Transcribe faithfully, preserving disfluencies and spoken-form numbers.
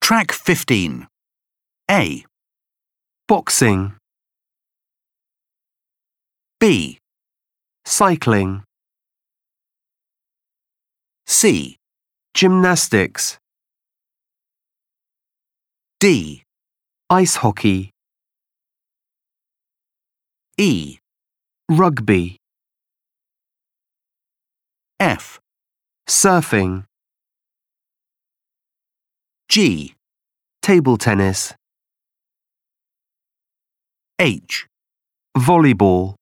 Track fifteen. A. Boxing, B. cycling, C. gymnastics, D. ice hockey, E. rugby, F. surfing, G. table tennis, H. volleyball.